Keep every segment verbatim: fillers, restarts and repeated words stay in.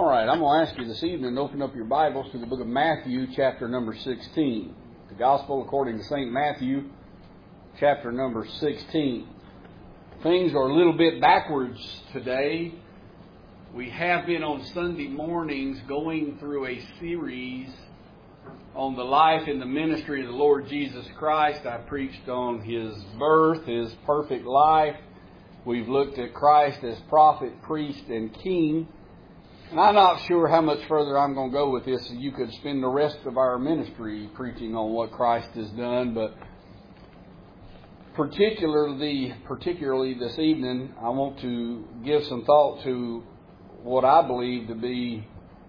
right, I'm going to ask you this evening to open up your Bibles to the book of Matthew, chapter number sixteen. The Gospel according to Saint Matthew, chapter number sixteen. Things are a little bit backwards today. We have been on Sunday mornings going through a series on the life and the ministry of the Lord Jesus Christ. I preached on His birth, His perfect life. We've looked at Christ as prophet, priest, and king. And I'm not sure how much further I'm going to go with this. You could spend the rest of our ministry preaching on what Christ has done. But particularly, particularly this evening, I want to give some thought to what I believe to be,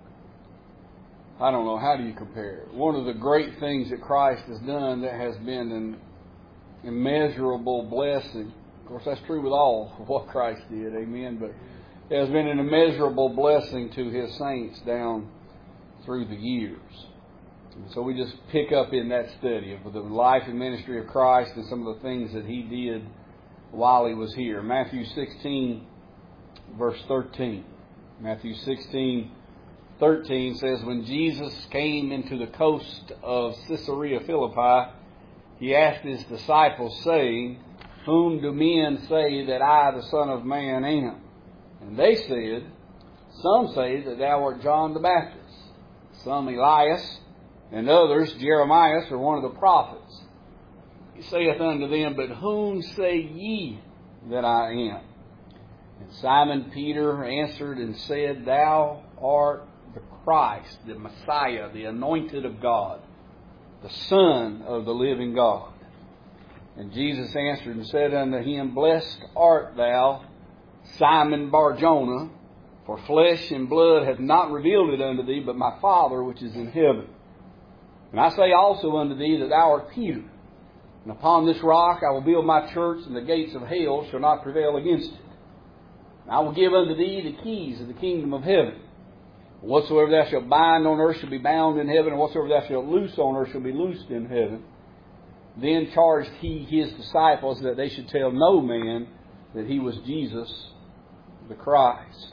I don't know, how do you compare it? One of the great things that Christ has done that has been an immeasurable blessing. Of course, that's true with all of what Christ did, amen. But it has been an immeasurable blessing to His saints down through the years. And so we just pick up in that study of the life and ministry of Christ and some of the things that He did while He was here. Matthew sixteen, verse thirteen. Matthew sixteen, thirteen says, when Jesus came into the coast of Caesarea Philippi, He asked His disciples, saying, whom do men say that I, the Son of Man, am? And they said, some say that thou art John the Baptist, some Elias, and others Jeremiah or one of the prophets. He saith unto them, but whom say ye that I am? And Simon Peter answered and said, thou art the Christ, the Messiah, the anointed of God, the Son of the living God. And Jesus answered and said unto him, blessed art thou, Simon Bar-Jonah, for flesh and blood hath not revealed it unto thee, but my Father which is in heaven. And I say also unto thee that thou art Peter, and upon this rock I will build my church, and the gates of hell shall not prevail against it. And I will give unto thee the keys of the kingdom of heaven. Whatsoever thou shalt bind on earth shall be bound in heaven, and whatsoever thou shalt loose on earth shall be loosed in heaven. Then charged He His disciples that they should tell no man that He was Jesus the Christ.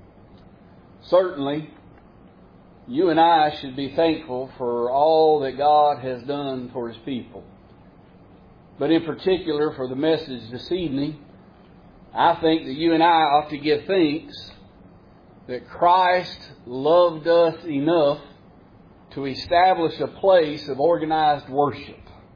Certainly, you and I should be thankful for all that God has done for His people. But in particular, for the message this evening, I think that you and I ought to give thanks that Christ loved us enough to establish a place of organized worship.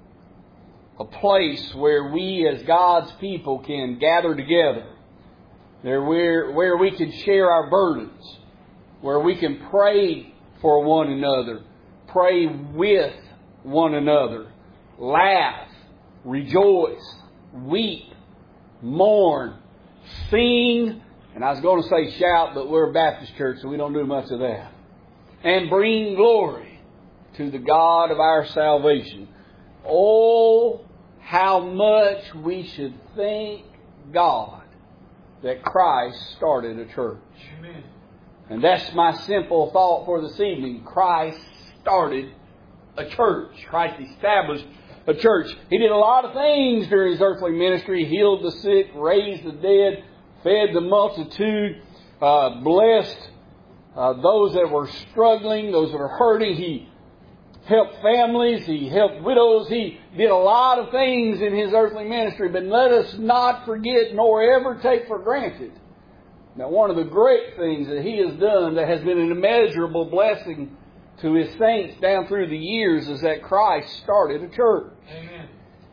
A place where we as God's people can gather together. There where, where we can share our burdens. Where we can pray for one another. Pray with one another. Laugh. Rejoice. Weep. Mourn. Sing. And I was going to say shout, but we're a Baptist church, so we don't do much of that. And bring glory to the God of our salvation. Oh, how much we should thank God that Christ started a church. Amen. And that's my simple thought for this evening. Christ started a church. Christ established a church. He did a lot of things during His earthly ministry. He healed the sick, raised the dead, fed the multitude, uh, blessed uh, those that were struggling, those that were hurting. He helped families. He helped widows. He did a lot of things in His earthly ministry. But let us not forget nor ever take for granted. Now, one of the great things that He has done that has been an immeasurable blessing to His saints down through the years is that Christ started a church. Amen.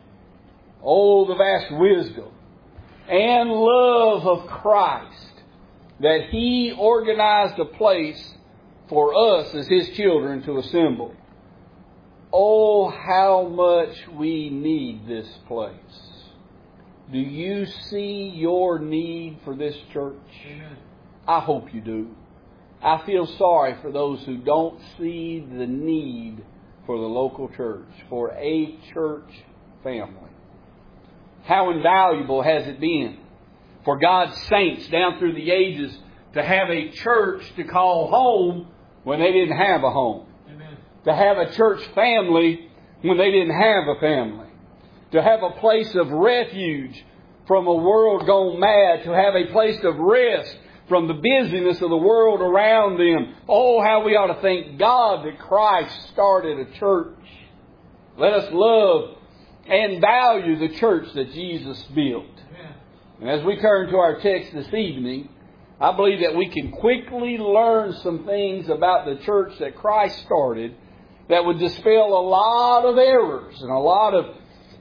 Oh, the vast wisdom and love of Christ that He organized a place for us as His children to assemble. Oh, how much we need this place. Do you see your need for this church? Amen. I hope you do. I feel sorry for those who don't see the need for the local church, for a church family. How invaluable has it been for God's saints down through the ages to have a church to call home when they didn't have a home. Amen. To have a church family when they didn't have a family. To have a place of refuge from a world gone mad. To have a place of rest from the busyness of the world around them. Oh, how we ought to thank God that Christ started a church. Let us love and value the church that Jesus built. And as we turn to our text this evening, I believe that we can quickly learn some things about the church that Christ started that would dispel a lot of errors and a lot of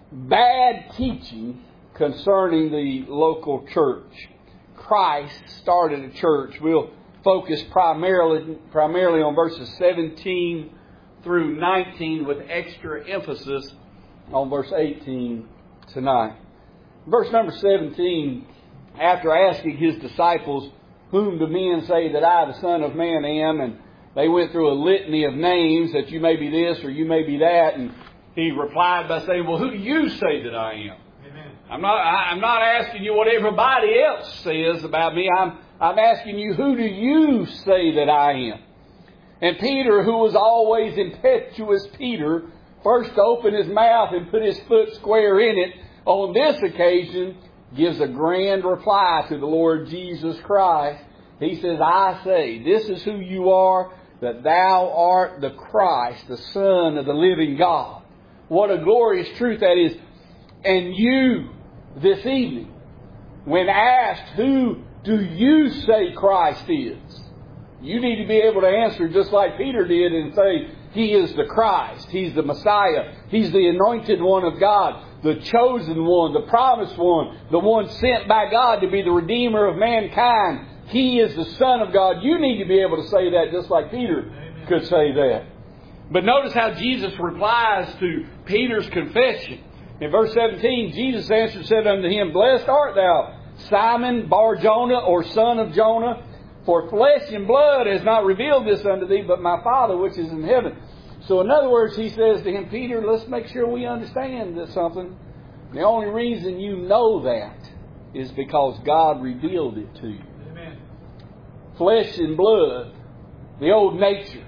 bad teaching concerning the local church. Christ started a church. We'll focus primarily, primarily on verses seventeen through nineteen with extra emphasis on verse eighteen tonight. Verse number seventeen, after asking His disciples, whom do men say that I, the Son of Man, am? And they went through a litany of names, that you may be this or you may be that. And He replied by saying, well, who do you say that I am? Amen. I'm not, I'm not asking you what everybody else says about me. I'm, I'm asking you, who do you say that I am? And Peter, who was always impetuous Peter, first opened his mouth and put his foot square in it, on this occasion gives a grand reply to the Lord Jesus Christ. He says, I say, this is who you are, that thou art the Christ, the Son of the living God. What a glorious truth that is. And you, this evening, when asked, who do you say Christ is? You need to be able to answer just like Peter did and say, He is the Christ. He's the Messiah. He's the anointed one of God, the chosen one, the promised one, the one sent by God to be the Redeemer of mankind. He is the Son of God. You need to be able to say that just like Peter Amen. Could say that. But notice how Jesus replies to Peter's confession. In verse seventeen, Jesus answered and said unto him, Blessed art thou, Simon Bar-Jonah, or son of Jonah, for flesh and blood has not revealed this unto thee, but my Father which is in heaven. So in other words, He says to him, Peter, let's make sure we understand this something. The only reason you know that is because God revealed it to you. Amen. Flesh and blood, the old nature,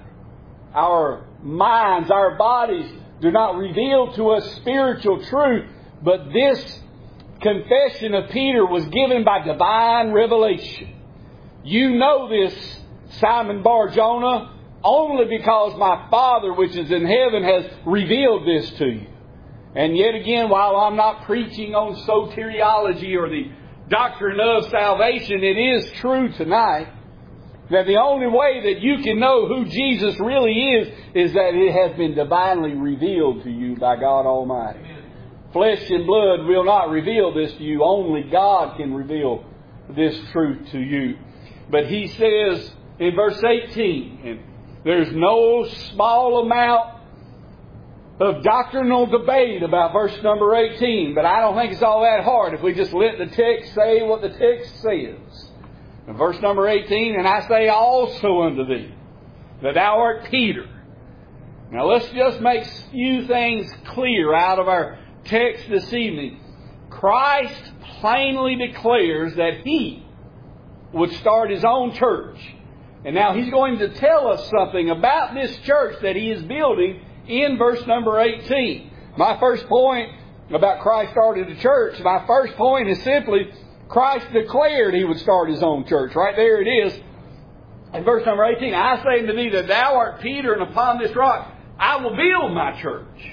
our minds, our bodies do not reveal to us spiritual truth, but this confession of Peter was given by divine revelation. You know this, Simon Bar-Jonah, only because my Father which is in heaven has revealed this to you. And yet again, while I'm not preaching on soteriology or the doctrine of salvation, it is true tonight that the only way that you can know who Jesus really is, is that it has been divinely revealed to you by God Almighty. Amen. Flesh and blood will not reveal this to you. Only God can reveal this truth to you. But He says in verse eighteen, and there's no small amount of doctrinal debate about verse number eighteen, but I don't think it's all that hard if we just let the text say what the text says. In verse number eighteen, and I say also unto thee, that thou art Peter. Now let's just make a few things clear out of our text this evening. Christ plainly declares that He would start His own church. And now He's going to tell us something about this church that He is building in verse number eighteen. My first point about Christ started a church, my first point is simply Christ declared He would start His own church. Right there it is. In verse number eighteen, I say unto thee that thou art Peter, and upon this rock I will build my church.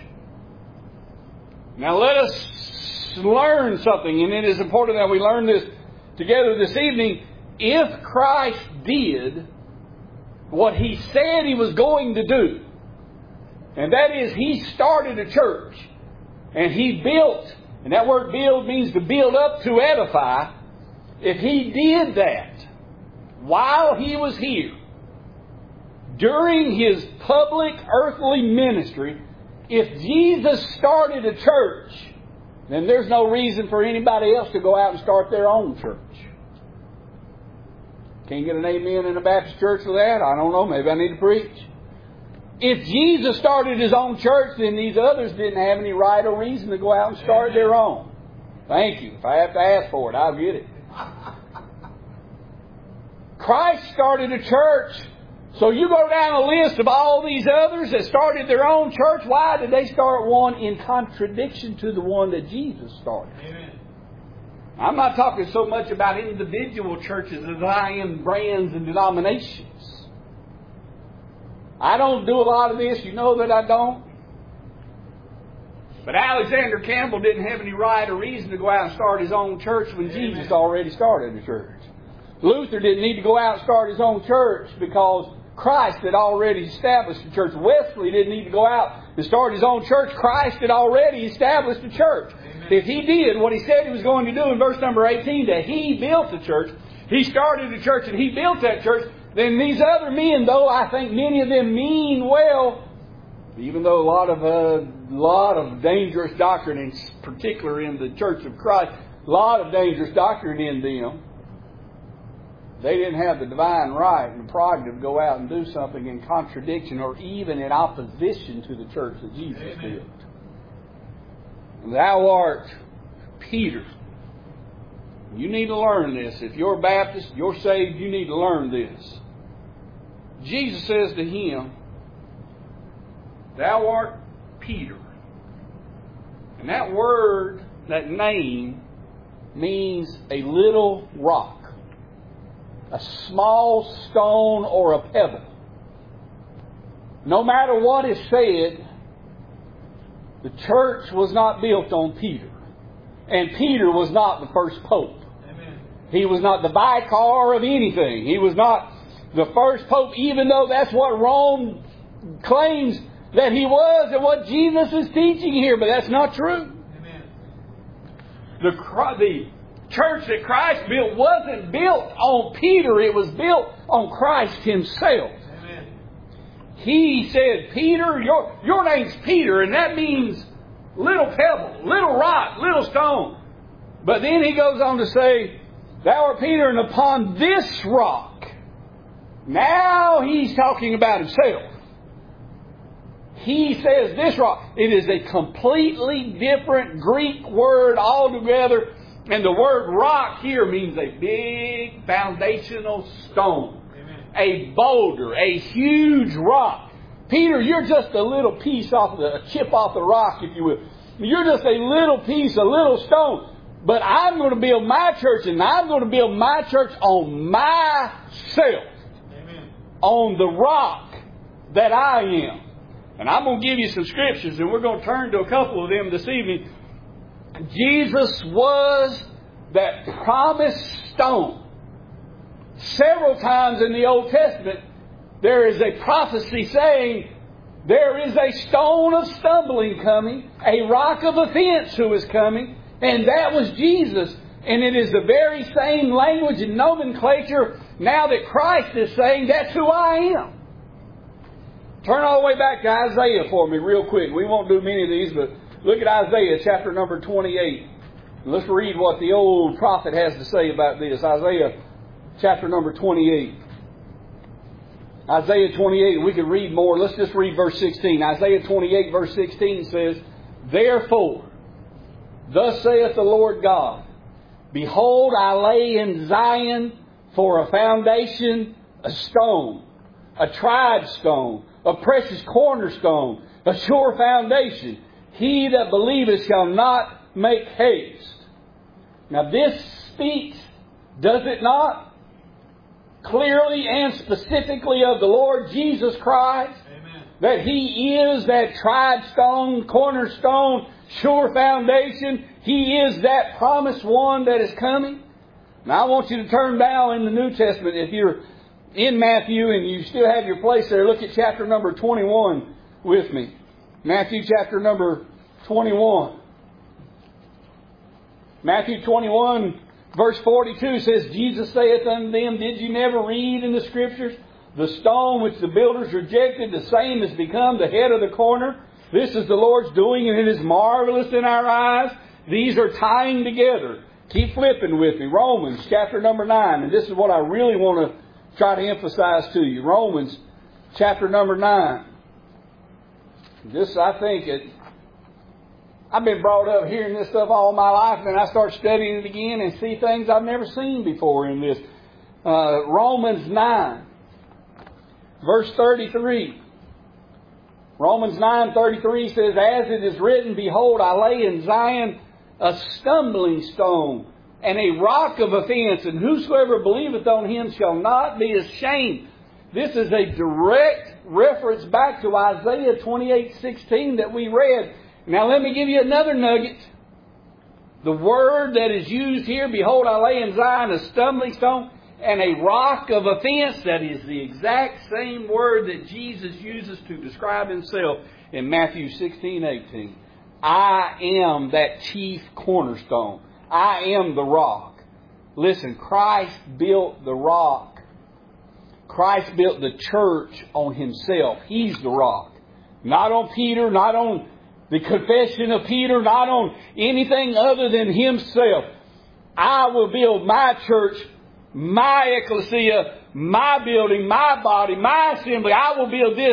Now let us learn something, and it is important that we learn this together this evening. If Christ did what He said He was going to do, and that is He started a church, and He built, and that word build means to build up, to edify. If He did that while He was here, during His public earthly ministry, if Jesus started a church, then there's no reason for anybody else to go out and start their own church. Can't get an amen in a Baptist church for that? I don't know. Maybe I need to preach. If Jesus started His own church, then these others didn't have any right or reason to go out and start their own. Thank you. If I have to ask for it, I'll get it. Christ started a church. So you go down a list of all these others that started their own church. Why did they start one in contradiction to the one that Jesus started? Amen. I'm not talking so much about individual churches as I am brands and denominations. I don't do a lot of this. You know that I don't. But Alexander Campbell didn't have any right or reason to go out and start his own church when Amen. Jesus already started a church. Luther didn't need to go out and start his own church because Christ had already established a church. Wesley didn't need to go out and start his own church. Christ had already established a church. Amen. If he did what he said he was going to do in verse number eighteen, that he built the church, he started a church and he built that church, then these other men, though I think many of them mean well, even though a lot of a uh, lot of dangerous doctrine, in particular in the Church of Christ, a lot of dangerous doctrine in them, they didn't have the divine right and prerogative to go out and do something in contradiction or even in opposition to the church that Jesus Amen. Built. Thou art Peter. You need to learn this. If you're a Baptist, you're saved, you need to learn this. Jesus says to him, Thou art Peter. And that word, that name, means a little rock. A small stone or a pebble. No matter what is said, the church was not built on Peter. And Peter was not the first pope. Amen. He was not the vicar of anything. He was not the first pope, even though that's what Rome claims that he was and what Jesus is teaching here. But that's not true. Amen. The, the church that Christ built wasn't built on Peter. It was built on Christ Himself. Amen. He said, Peter, your, your name's Peter, and that means little pebble, little rock, little stone. But then he goes on to say, Thou art Peter, and upon this rock. Now he's talking about himself. He says this rock. It is a completely different Greek word altogether. And the word rock here means a big foundational stone. Amen. A boulder, a huge rock. Peter, you're just a little piece off the, a chip off the rock, if you will. You're just a little piece, a little stone. But I'm going to build my church, and I'm going to build my church on myself. Amen. On the rock that I am. And I'm going to give you some scriptures, and we're going to turn to a couple of them this evening. Jesus was that promised stone. Several times in the Old Testament, there is a prophecy saying, there is a stone of stumbling coming, a rock of offense who is coming, and that was Jesus. And it is the very same language and nomenclature now that Christ is saying, that's who I am. Turn all the way back to Isaiah for me real quick. We won't do many of these, but look at Isaiah chapter number twenty-eight. Let's read what the old prophet has to say about this. Isaiah chapter number twenty-eight. Isaiah twenty-eight, we could read more. Let's just read verse sixteen. Isaiah twenty-eight verse sixteen says, Therefore, thus saith the Lord God, Behold, I lay in Zion for a foundation, a stone, a tried stone, a precious cornerstone, a sure foundation. He that believeth shall not make haste. Now this speaks, does it not, clearly and specifically of the Lord Jesus Christ? Amen. That He is that tried stone, cornerstone, sure foundation. He is that promised one that is coming. Now I want you to turn down in the New Testament. If you're in Matthew and you still have your place there, look at chapter number twenty-one with me. Matthew chapter number twenty-one. Matthew twenty-one verse forty-two says, Jesus saith unto them, Did you never read in the Scriptures? The stone which the builders rejected, the same has become the head of the corner. This is the Lord's doing, and it is marvelous in our eyes. These are tying together. Keep flipping with me. Romans chapter number nine. And this is what I really want to try to emphasize to you. Romans chapter number nine. This, I think, it, I've been brought up hearing this stuff all my life, and I start studying it again and see things I've never seen before in this. Uh, Romans nine, verse thirty-three. Romans nine thirty-three says, As it is written, Behold, I lay in Zion a stumbling stone and a rock of offense, and whosoever believeth on him shall not be ashamed. This is a direct reference back to Isaiah twenty-eight sixteen that we read. Now let me give you another nugget. The word that is used here, behold, I lay in Zion a stumbling stone and a rock of offense. That is the exact same word that Jesus uses to describe himself in Matthew sixteen eighteen. I am that chief cornerstone. I am the rock. Listen, Christ built the rock. Christ built the church on himself. He's the rock. Not on Peter, not on the confession of Peter, not on anything other than himself. I will build my church, my ecclesia, my building, my body, my assembly. I will build this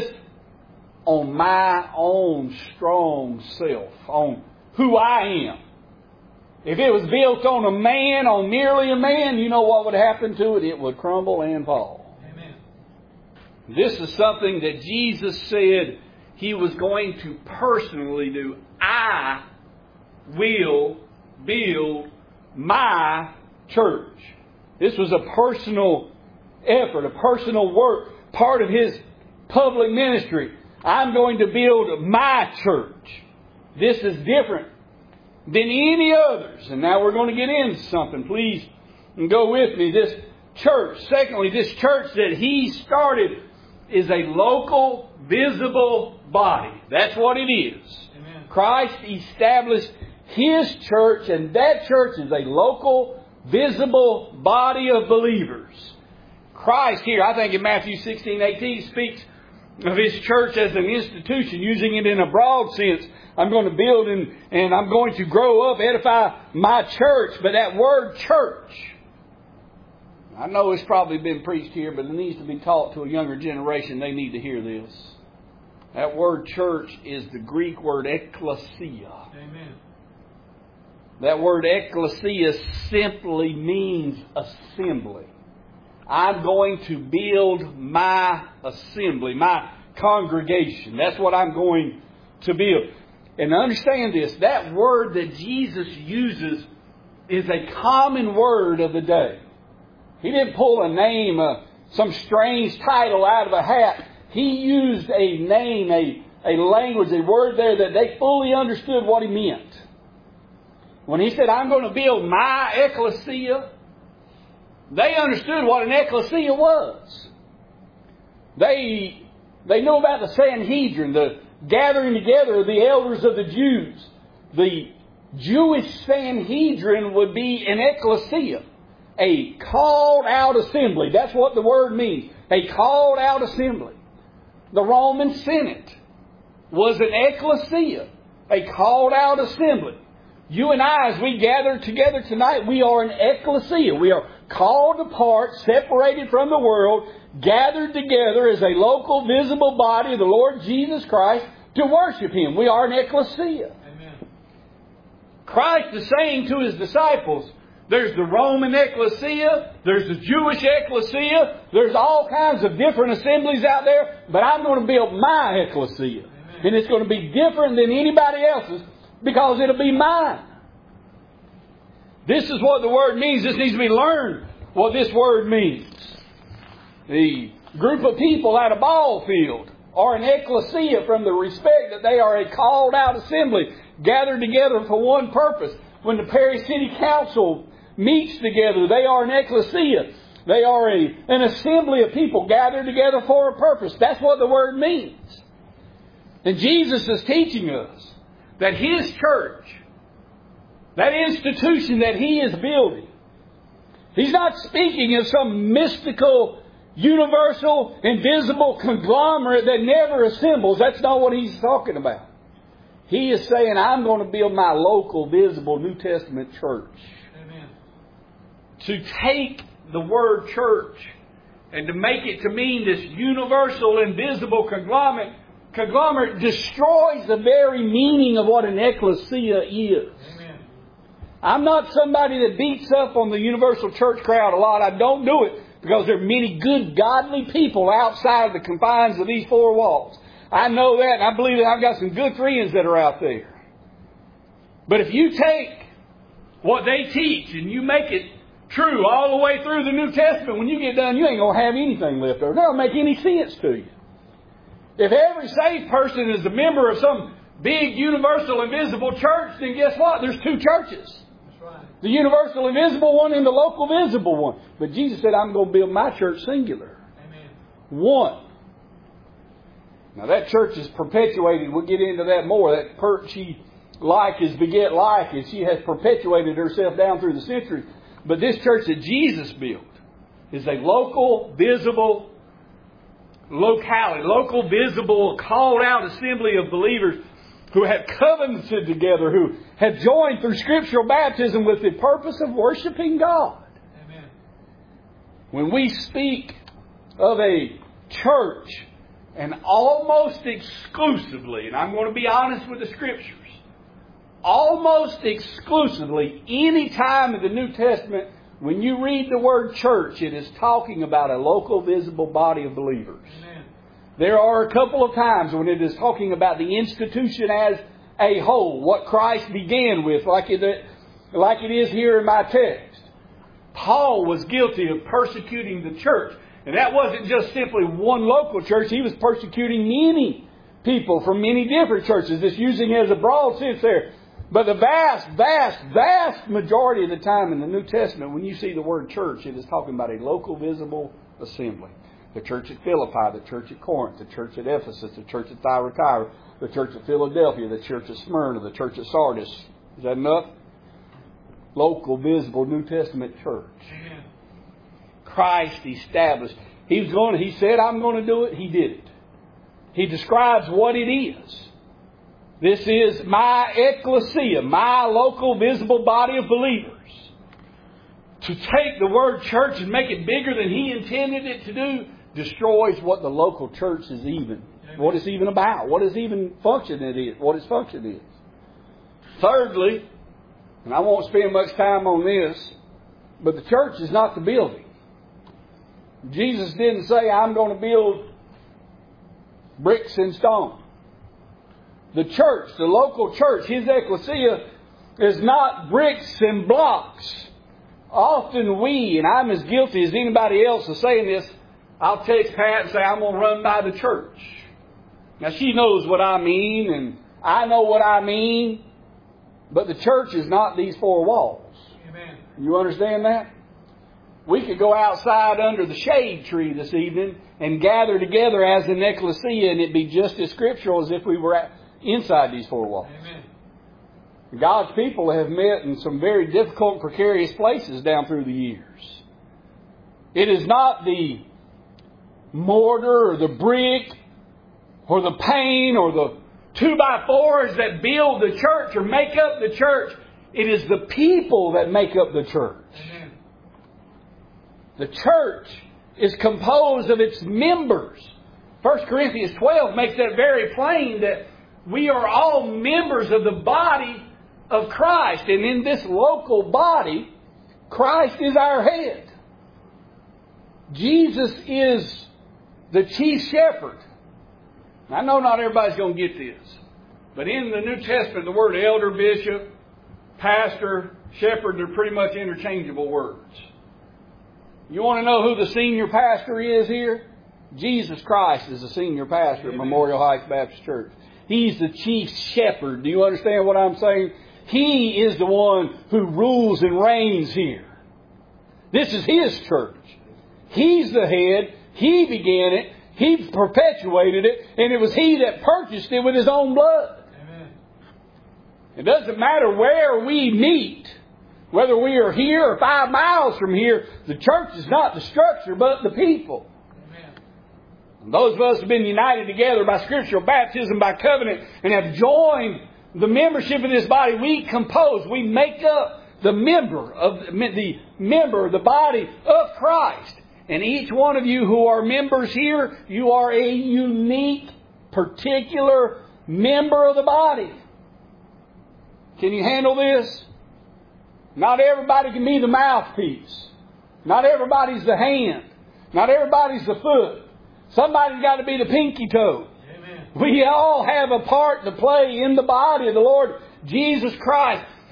on my own strong self, on who I am. If it was built on a man, on merely a man, you know what would happen to it? It would crumble and fall. Amen. This is something that Jesus said He was going to personally do. I will build my church. This was a personal effort, a personal work, part of His public ministry. I'm going to build my church. This is different than any others. And now we're going to get into something. Please go with me. This church, secondly, this church that He started is a local, visible body. That's what it is. Amen. Christ established His church, and that church is a local, visible body of believers. Christ here, I think in Matthew sixteen eighteen, speaks of His church as an institution, using it in a broad sense. I'm going to build and, and I'm going to grow up, edify my church. But that word church, I know it's probably been preached here, but it needs to be taught to a younger generation. They need to hear this. That word church is the Greek word ekklesia. Amen. That word ekklesia simply means assembly. I'm going to build my assembly, my congregation. That's what I'm going to build. And understand this, that word that Jesus uses is a common word of the day. He didn't pull a name, uh, some strange title out of a hat. He used a name, a, a language, a word there that they fully understood what He meant. When He said, I'm going to build my ecclesia, they understood what an ecclesia was. They, they knew about the Sanhedrin, the gathering together of the elders of the Jews. The Jewish Sanhedrin would be an ecclesia, a called out assembly. That's what the word means, a called out assembly. The Roman Senate was an ecclesia, a called out assembly. You and I, as we gather together tonight, we are an ecclesia. We are called apart, separated from the world, gathered together as a local, visible body of the Lord Jesus Christ to worship Him. We are an ecclesia. Amen. Christ is saying to His disciples, there's the Roman ecclesia, there's the Jewish ecclesia, there's all kinds of different assemblies out there, but I'm going to build my ecclesia. Amen. And it's going to be different than anybody else's, because it'll be mine. This is what the word means. This needs to be learned, what this word means. The group of people at a ball field are an ecclesia from the respect that they are a called out assembly, gathered together for one purpose. When the Perry City Council meets together, they are an ecclesia. They are a, an assembly of people gathered together for a purpose. That's what the word means. And Jesus is teaching us that His church, that institution that He is building, He's not speaking of some mystical, universal, invisible conglomerate that never assembles. That's not what He's talking about. He is saying, I'm going to build my local, visible New Testament church. Amen. To take the word church and to make it to mean this universal, invisible conglomerate, conglomerate destroys the very meaning of what an ecclesia is. Amen. I'm not somebody that beats up on the universal church crowd a lot. I don't do it because there are many good, godly people outside the confines of these four walls. I know that, and I believe that I've got some good friends that are out there. But if you take what they teach and you make it true all the way through the New Testament, when you get done, you ain't going to have anything left over. It don't make any sense to you. If every saved person is a member of some big, universal, invisible church, then guess what? There's two churches. That's right. The universal, invisible one and the local, visible one. But Jesus said, I'm going to build my church singular. Amen. One. Now that church is perpetuated. We'll get into that more. That per- she like is beget like, and she has perpetuated herself down through the centuries. But this church that Jesus built is a local, visible locality, local, visible, called out assembly of believers who have covenanted together, who have joined through scriptural baptism with the purpose of worshiping God. Amen. When we speak of a church, and almost exclusively, and I'm going to be honest with the Scriptures, almost exclusively, any time in the New Testament, when you read the word church, it is talking about a local, visible body of believers. Amen. There are a couple of times when it is talking about the institution as a whole, what Christ began with, like it, like it is here in my text. Paul was guilty of persecuting the church. And that wasn't just simply one local church. He was persecuting many people from many different churches. It's using it as a broad sense there. But the vast, vast, vast majority of the time in the New Testament, when you see the word church, it is talking about a local, visible assembly. The church at Philippi, the church at Corinth, the church at Ephesus, the church at Thyatira, the church at Philadelphia, the church at Smyrna, the church at Sardis. Is that enough? Local, visible New Testament church. Amen. Christ established. He was going to, he said, I'm going to do it. He did it. He describes what it is. This is my ecclesia, my local visible body of believers. To take the word church and make it bigger than He intended it to do destroys what the local church is even. Amen. What it's even about. What its even function it is. What its function is. Thirdly, and I won't spend much time on this, but the church is not the building. Jesus didn't say, I'm going to build bricks and stone. The church, the local church, His ecclesia, is not bricks and blocks. Often we, and I'm as guilty as anybody else of saying this, I'll text Pat and say, I'm going to run by the church. Now she knows what I mean, and I know what I mean, but the church is not these four walls. Amen. You understand that? We could go outside under the shade tree this evening and gather together as an ecclesia, and it'd be just as scriptural as if we were inside these four walls. Amen. God's people have met in some very difficult and precarious places down through the years. It is not the mortar or the brick or the paint or the two by fours that build the church or make up the church. It is the people that make up the church. Amen. The church is composed of its members. First Corinthians twelve makes that very plain, that we are all members of the body of Christ. And in this local body, Christ is our head. Jesus is the chief shepherd. I know not everybody's going to get this, but in the New Testament, the word elder, bishop, pastor, shepherd, they're pretty much interchangeable words. You want to know who the senior pastor is here? Jesus Christ is the senior pastor at Memorial Heights Baptist Church. He's the chief shepherd. Do you understand what I'm saying? He is the one who rules and reigns here. This is His church. He's the head. He began it. He perpetuated it. And it was He that purchased it with His own blood. Amen. It doesn't matter where we meet. Whether we are here or five miles from here, the church is not the structure, but the people. Amen. And those of us who have been united together by scriptural baptism, by covenant, and have joined the membership of this body, we compose, we make up the member of the member of the body of Christ. And each one of you who are members here, you are a unique, particular member of the body. Can you handle this? Not everybody can be the mouthpiece. Not everybody's the hand. Not everybody's the foot. Somebody's got to be the pinky toe. Amen. We all have a part to play in the body of the Lord Jesus Christ.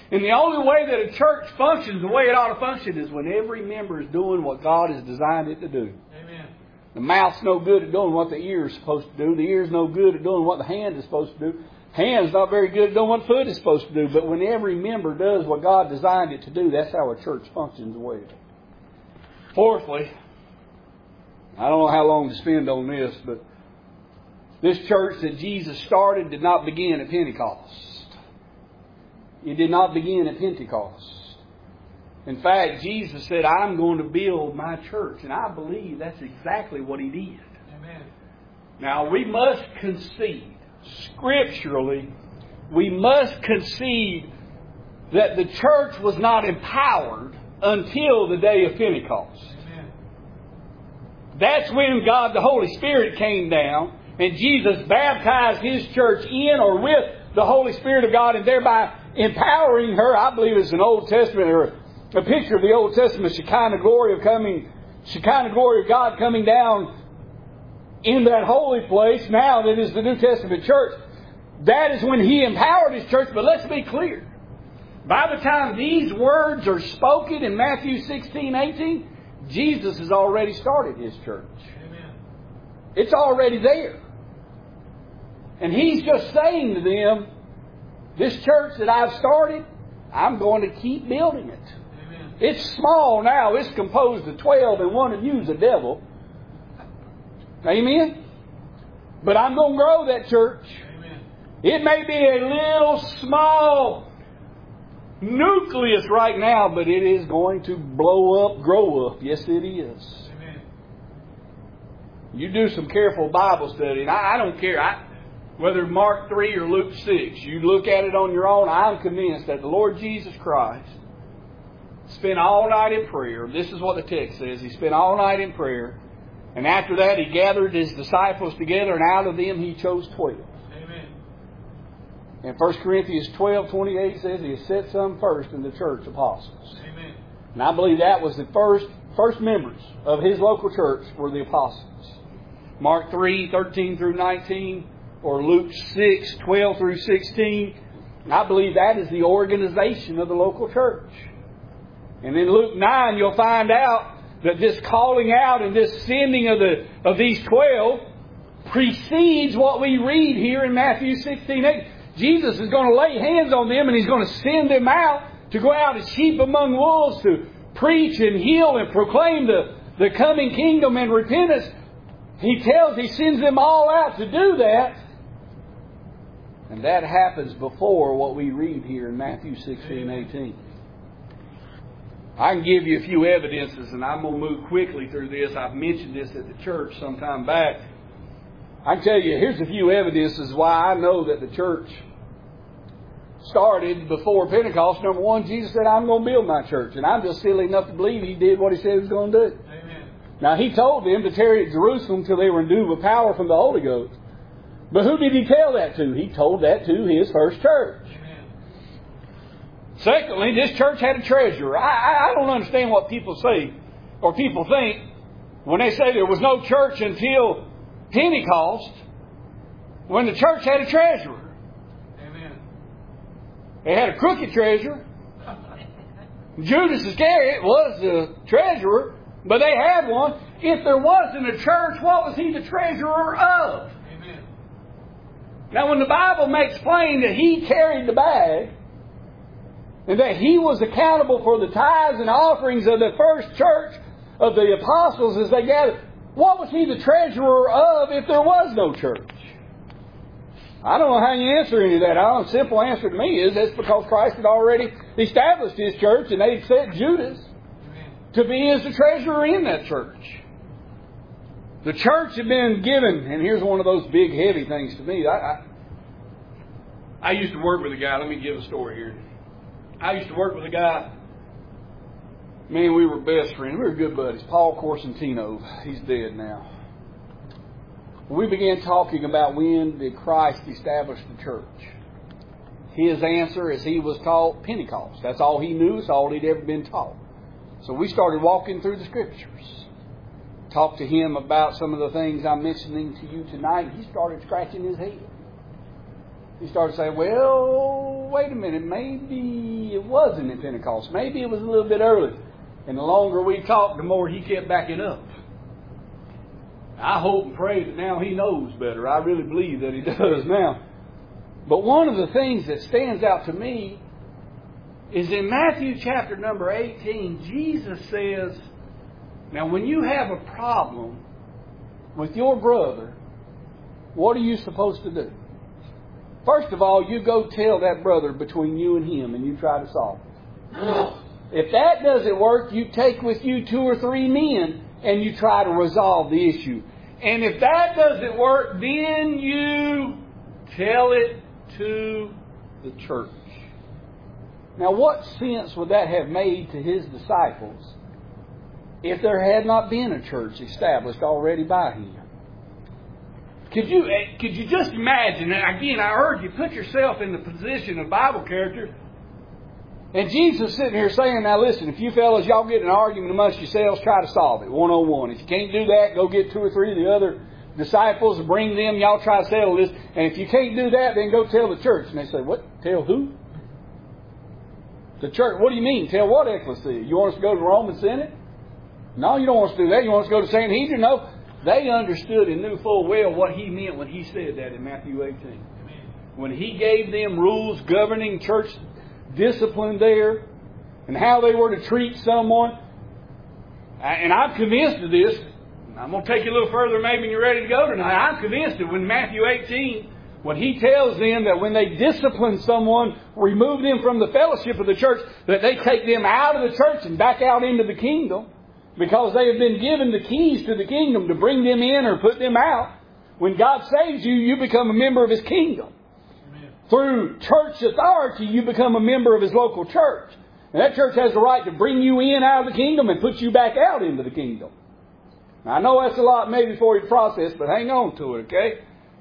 And the only way that a church functions the way it ought to function is when every member is doing what God has designed it to do. Amen. The mouth's no good at doing what the ear is supposed to do. The ear's no good at doing what the hand is supposed to do. Hand's not very good at doing what the foot is supposed to do. But when every member does what God designed it to do, that's how a church functions well. Fourthly, I don't know how long to spend on this, but this church that Jesus started did not begin at Pentecost. It did not begin at Pentecost. In fact, Jesus said, I'm going to build my church. And I believe that's exactly what He did. Amen. Now, we must concede, scripturally, we must concede that the church was not empowered until the day of Pentecost. Amen. That's when God, the Holy Spirit, came down and Jesus baptized His church in or with the Holy Spirit of God, and thereby empowering her. I believe it's an Old Testament or a picture of the Old Testament Shekinah glory of coming, Shekinah glory of God coming down in that holy place. Now that is the New Testament church. That is when He empowered His church. But let's be clear. By the time these words are spoken in Matthew sixteen, eighteen, Jesus has already started His church. Amen. It's already there. And He's just saying to them, this church that I've started, I'm going to keep building it. Amen. It's small now. It's composed of twelve, and one of you's a devil. Amen? But I'm going to grow that church. Amen. It may be a little small nucleus right now, but it is going to blow up, grow up. Yes, it is. Amen. You do some careful Bible study, and I, I don't care. I, whether Mark three or Luke six, you look at it on your own. I'm convinced that the Lord Jesus Christ spent all night in prayer. This is what the text says. He spent all night in prayer. And after that, He gathered His disciples together, and out of them He chose twelve. Amen. And First Corinthians twelve twenty-eight says He has set some first in the church, apostles. Amen. And I believe that was the first first members of His local church were the apostles. Mark three thirteen through nineteen, or Luke six twelve through sixteen. And I believe that is the organization of the local church. And in Luke nine, you'll find out that this calling out and this sending of the of these twelve precedes what we read here in Matthew sixteen eight. Jesus is going to lay hands on them, and He's going to send them out to go out as sheep among wolves, to preach and heal and proclaim the, the coming kingdom and repentance. He tells, He sends them all out to do that. And that happens before what we read here in Matthew sixteen eighteen. I can give you a few evidences, and I'm going to move quickly through this. I've mentioned this at the church some time back. I can tell you, here's a few evidences why I know that the church started before Pentecost. Number one, Jesus said, I'm going to build my church. And I'm just silly enough to believe He did what He said He was going to do. Amen. Now, He told them to tarry at Jerusalem till they were endued with power from the Holy Ghost. But who did He tell that to? He told that to His first church. Secondly, this church had a treasurer. I, I, I don't understand what people say or people think when they say there was no church until Pentecost, when the church had a treasurer. Amen. They had a crooked treasurer. Judas Iscariot was the treasurer, but they had one. If there wasn't a church, what was he the treasurer of? Amen. Now, when the Bible makes plain that he carried the bag, and that he was accountable for the tithes and offerings of the first church of the apostles as they gathered, what was he the treasurer of if there was no church? I don't know how you answer any of that. The simple answer to me is that's because Christ had already established His church, and they'd set Judas to be as the treasurer in that church. The church had been given, and here's one of those big heavy things to me. I, I, I used to work with a guy. Let me give a story here. I used to work with a guy. Man, we were best friends. We were good buddies. Paul Corsentino. He's dead now. We began talking about when did Christ establish the church. His answer, as he was taught, Pentecost. That's all he knew. It's all he'd ever been taught. So we started walking through the Scriptures. Talked to him about some of the things I'm mentioning to you tonight. He started scratching his head. He started saying, well, well, wait a minute, maybe it wasn't at Pentecost. Maybe it was a little bit early. And the longer we talked, the more he kept backing up. I hope and pray that now he knows better. I really believe that he does now. But one of the things that stands out to me is in Matthew chapter number eighteen, Jesus says, now when you have a problem with your brother, what are you supposed to do? First of all, you go tell that brother between you and him and you try to solve it. If that doesn't work, you take with you two or three men and you try to resolve the issue. And if that doesn't work, then you tell it to the church. Now, what sense would that have made to his disciples if there had not been a church established already by him? Could you, could you just imagine, and again, I urge you, put yourself in the position of Bible character. And Jesus sitting here saying, now listen, if you fellas, y'all get in an argument amongst yourselves, try to solve it one-on-one. If you can't do that, go get two or three of the other disciples, bring them, y'all try to settle this. And if you can't do that, then go tell the church. And they say, what? Tell who? The church. What do you mean? Tell what ecclesia? You want us to go to the Roman Senate? No, you don't want us to do that. You want us to go to Sanhedrin? No. They understood and knew full well what he meant when he said that in Matthew eighteen. Amen. When he gave them rules governing church discipline there and how they were to treat someone. And I'm convinced of this. I'm going to take you a little further maybe when you're ready to go tonight. I'm convinced that when Matthew eighteen, when he tells them that when they discipline someone, remove them from the fellowship of the church, that they take them out of the church and back out into the kingdom because they have been given the keys to the kingdom to bring them in or put them out. When God saves you, you become a member of His kingdom. Amen. Through church authority, you become a member of His local church. And that church has the right to bring you in out of the kingdom and put you back out into the kingdom. Now, I know that's a lot maybe for you to process, but hang on to it, okay?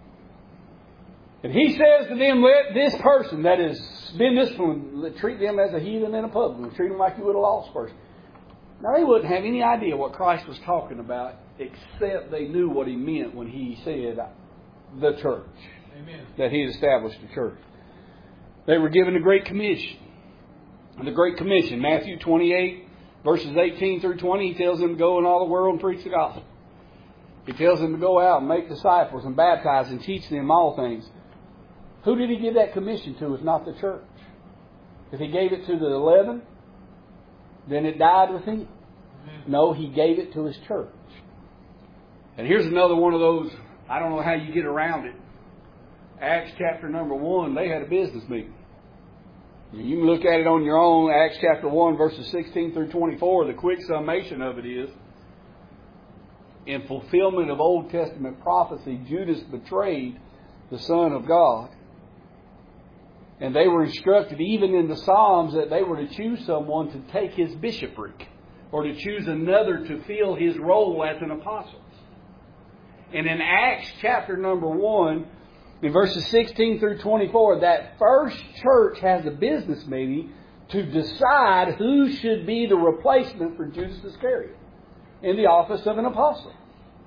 And he says to them, let this person that has been disciplined, treat them as a heathen and a publican. Treat them like you would a lost person. Now, they wouldn't have any idea what Christ was talking about, except they knew what He meant when He said the church. Amen. That He had established the church. They were given the Great Commission. And the Great Commission, Matthew twenty-eight, verses eighteen through twenty, He tells them to go in all the world and preach the gospel. He tells them to go out and make disciples and baptize and teach them all things. Who did He give that commission to if not the church? If He gave it to the eleven, then it died with Him. No, He gave it to His church. And here's another one of those, I don't know how you get around it. Acts chapter number one, they had a business meeting. You can look at it on your own. Acts chapter one, verses sixteen through twenty-four. The quick summation of it is, in fulfillment of Old Testament prophecy, Judas betrayed the Son of God. And they were instructed, even in the Psalms, that they were to choose someone to take his bishopric, or to choose another to fill his role as an apostle. And in Acts chapter number one, in verses sixteen through twenty-four, that first church has a business meeting to decide who should be the replacement for Judas Iscariot in the office of an apostle.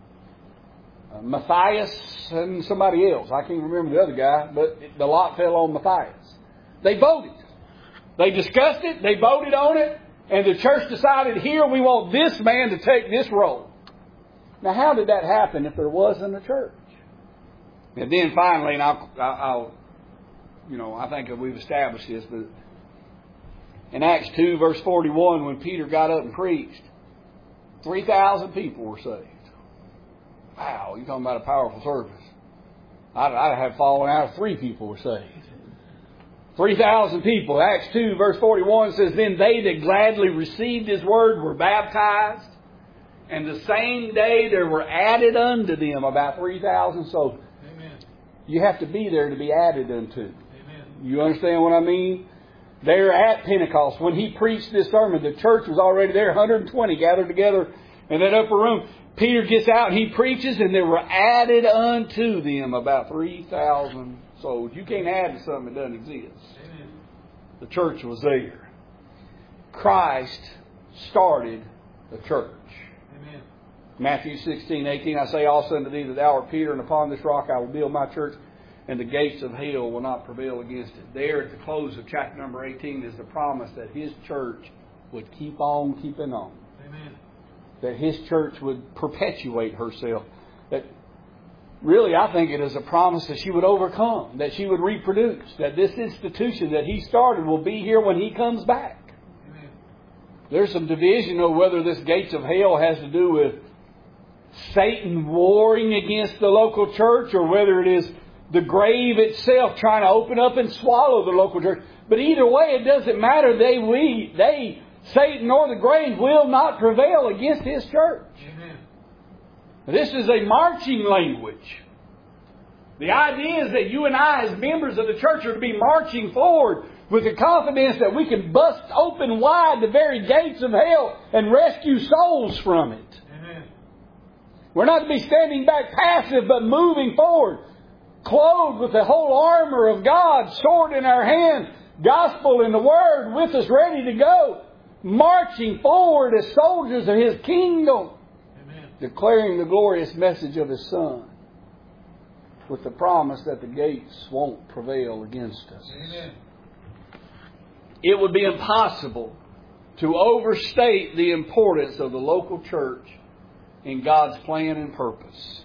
Uh, Matthias and somebody else. I can't remember the other guy, but the lot fell on Matthias. They voted. They discussed it. They voted on it. And the church decided, here we want this man to take this role. Now, how did that happen if there wasn't a church? And then finally, and I'll, I'll, you know, I think we've established this, but in Acts two, verse forty-one, when Peter got up and preached, three thousand people were saved. Wow, you're talking about a powerful service. I'd, I'd have fallen out if three people were saved. three thousand people. Acts two, verse forty-one says, then they that gladly received His word were baptized. And the same day there were added unto them about three thousand souls. Amen. You have to be there to be added unto. Amen. You understand what I mean? There at Pentecost, when He preached this sermon, the church was already there, one hundred twenty gathered together in that upper room. Peter gets out and he preaches, and there were added unto them about three thousand souls. You can't add to something that doesn't exist. Amen. The church was there. Christ started the church. Amen. Matthew sixteen, eighteen, I say also unto thee that thou art Peter, and upon this rock I will build my church, and the gates of hell will not prevail against it. There at the close of chapter number eighteen is the promise that His church would keep on keeping on. Amen. That His church would perpetuate herself. That really, I think it is a promise that she would overcome, that she would reproduce, that this institution that He started will be here when He comes back. Amen. There's some division over whether this gates of hell has to do with Satan warring against the local church or whether it is the grave itself trying to open up and swallow the local church. But either way, it doesn't matter. They, we, they, Satan or the grave will not prevail against His church. Amen. This is a marching language. The idea is that you and I, as members of the church, are to be marching forward with the confidence that we can bust open wide the very gates of hell and rescue souls from it. Amen. We're not to be standing back passive, but moving forward, clothed with the whole armor of God, sword in our hand, gospel in the Word, with us ready to go, marching forward as soldiers of His kingdom, Amen. declaring the glorious message of His Son, with the promise that the gates won't prevail against us. Amen. It would be impossible to overstate the importance of the local church in God's plan and purpose.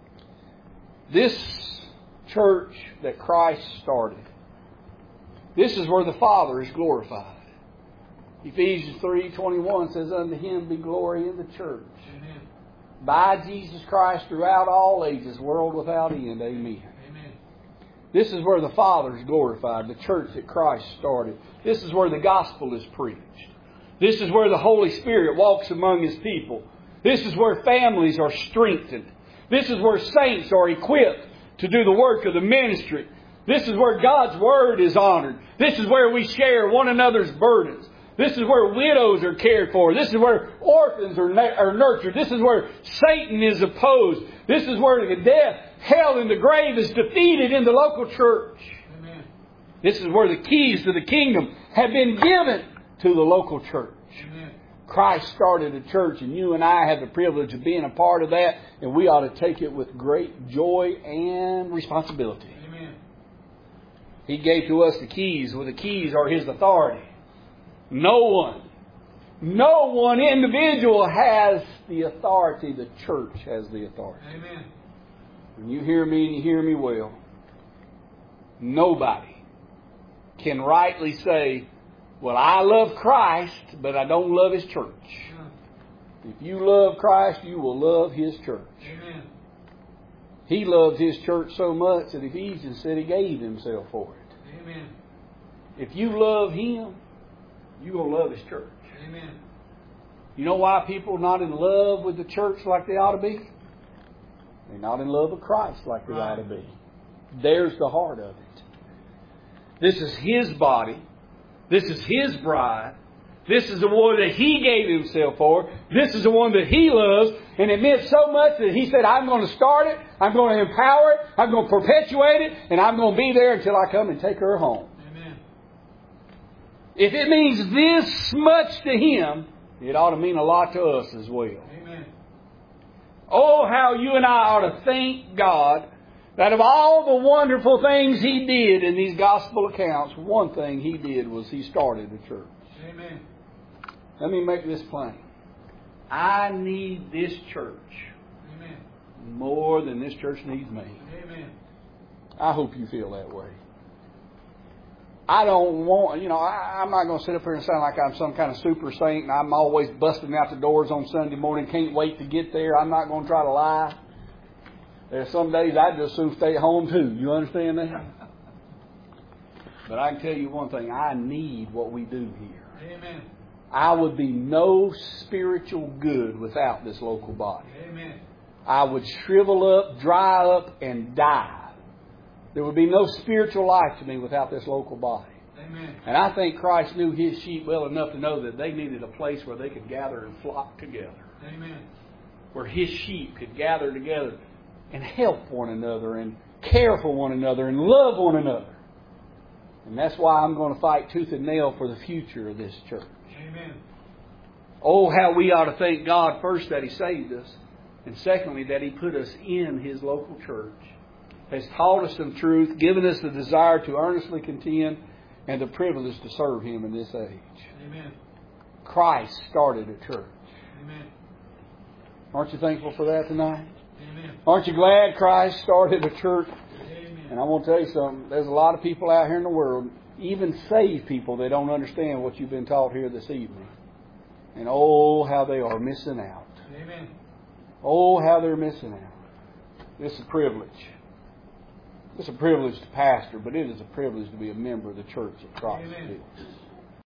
This church that Christ started, this is where the Father is glorified. Ephesians three twenty-one says, "Unto Him be glory in the church, Amen. by Jesus Christ throughout all ages, world without end. Amen." Amen. This is where the Father is glorified, the church that Christ started. This is where the gospel is preached. This is where the Holy Spirit walks among His people. This is where families are strengthened. This is where saints are equipped to do the work of the ministry. This is where God's Word is honored. This is where we share one another's burdens. This is where widows are cared for. This is where orphans are, na- are nurtured. This is where Satan is opposed. This is where the death, hell, and the grave is defeated in the local church. Amen. This is where the keys to the kingdom have been given to the local church. Amen. Christ started a church, and you and I have the privilege of being a part of that, and we ought to take it with great joy and responsibility. Amen. He gave to us the keys. Well, the keys are His authority. No one, no one individual has the authority. The church has the authority. Amen. When you hear me and you hear me well, nobody can rightly say, "Well, I love Christ, but I don't love His church." If you love Christ, you will love His church. Amen. He loved His church so much that Ephesians said He gave Himself for it. Amen. If you love Him, you're going to love His church. Amen. You know why people are not in love with the church like they ought to be? They're not in love with Christ like they right. ought to be. There's the heart of it. This is His body. This is His bride. This is the one that He gave Himself for. This is the one that He loves. And it meant so much that He said, "I'm going to start it. I'm going to empower it. I'm going to perpetuate it. And I'm going to be there until I come and take her home." Amen. If it means this much to Him, it ought to mean a lot to us as well. Amen. Oh, how you and I ought to thank God that of all the wonderful things He did in these gospel accounts, one thing He did was He started the church. Amen. Let me make this plain. I need this church Amen. more than this church needs me. Amen. I hope you feel that way. I don't want, you know, I, I'm not going to sit up here and sound like I'm some kind of super saint and I'm always busting out the doors on Sunday morning, can't wait to get there. I'm not going to try to lie. There's some days I'd just soon stay at home too. You understand that? But I can tell you one thing. I need what we do here. Amen. I would be no spiritual good without this local body. Amen. I would shrivel up, dry up, and die. There would be no spiritual life to me without this local body. Amen. And I think Christ knew His sheep well enough to know that they needed a place where they could gather and flock together. Amen. Where His sheep could gather together and help one another and care for one another and love one another. And that's why I'm going to fight tooth and nail for the future of this church. Amen. Oh, how we ought to thank God first that He saved us, and secondly that He put us in His local church. has taught us some truth, given us the desire to earnestly contend, and the privilege to serve Him in this age. Amen. Christ started a church. Amen. Aren't you thankful for that tonight? Amen. Aren't you glad Christ started a church? Amen. And I want to tell you something. There's a lot of people out here in the world, even saved people, they don't understand what you've been taught here this evening. And oh, how they are missing out. Amen. Oh, how they're missing out. It's a privilege. It's a privilege to pastor, but it is a privilege to be a member of the church of Christ. Amen. Jesus.